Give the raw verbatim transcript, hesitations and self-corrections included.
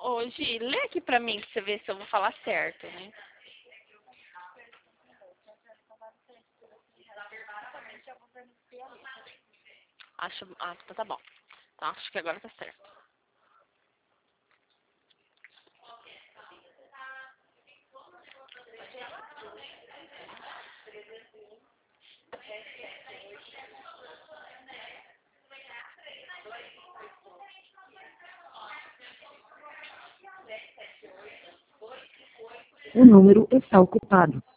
Hoje, lê aqui pra mim pra você ver se eu vou falar certo, né? Acho, ah, tá, tá bom. Tá, acho que agora tá certo. O número está ocupado.